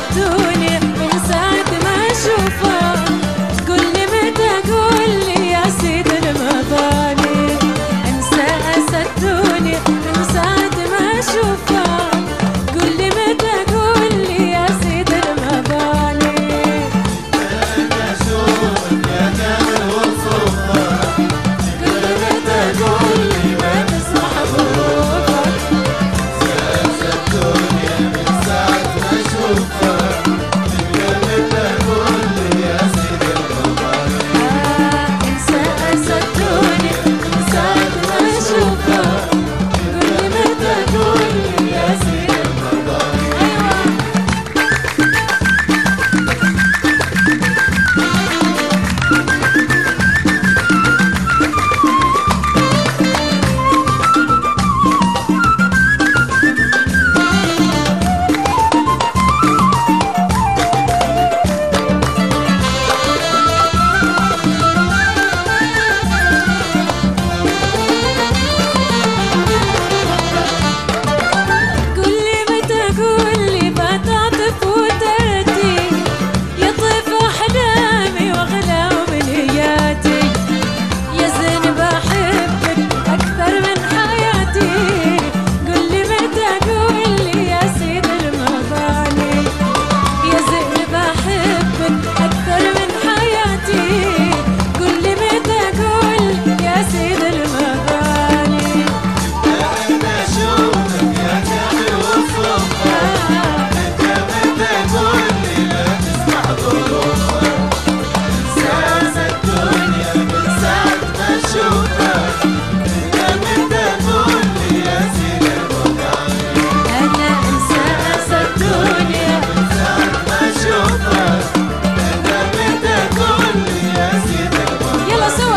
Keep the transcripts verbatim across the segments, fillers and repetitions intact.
الدنيا من ساعة ما اشوفك. قولي متى قولي يا سيد المباني، انسى اسى الدنيا من ساعة ما اشوفك. قولي متى قولي يا سيد المباني، انا اشوفك يا جمال وصوفك. قولي متى قولي ما تسمح ظروفك. انسى الدنيا من ساعة ما اشوفك. متى قولي يا سيد المباني، انسى اسى الدنيا من ساعة ما اشوفك. قولي متى قولي يا سيد المباني. قولي متى قولي بتعطف وتأتي، يطيف أحلامي وأغلى أمنياتي. يا زين بحبك أكثر من حياتي. قولي متى قولي يا سيد المباني، يا زين بحبك أكثر من حياتي. قولي متى قولي يا سيد المباني. انا اشوفك يا جمال وصوفك. متى متى قولي لا تسمح ظروفك. انسى الدنيا من ساعة ما اشوفك. متى متى قولي يا سيد المباني، أنا أنسى أسى الدنيا من ساعة ما اشوفك. متى متى قولي يا سيد المباني. يلا سوا.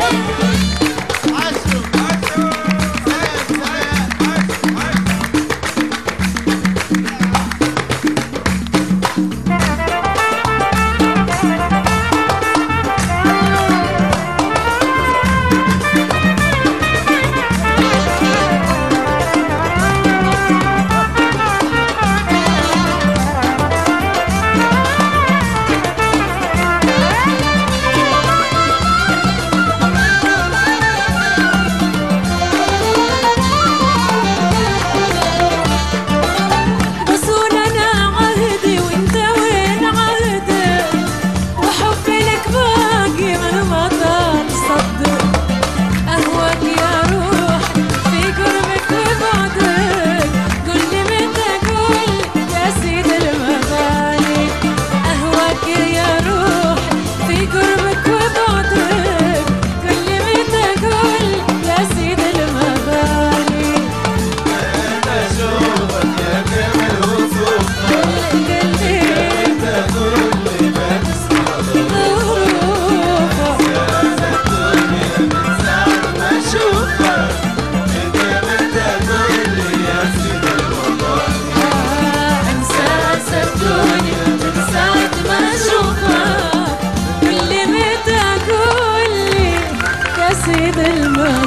بصون أنا عهدي وأنت وين عهدك، وحبي لك باقي من ما طال صدق. أهواك يا روح في قربك وبعدك. قولي متى قولي يا سيد المباني، أهواك يا روح في قربك وبعدك. قولي متى قولي يا سيد المباني. انا اشوفك يا جمال وصوفك. قولي متى قولي لا تسمح ظروفك. الدنيا من ساعة ما اشوفك. متى متى قولي يا سيد المباني. انسى اسى الدنيا من ساعة ما اشوفك. قولي متى قولي يا سيد المباني.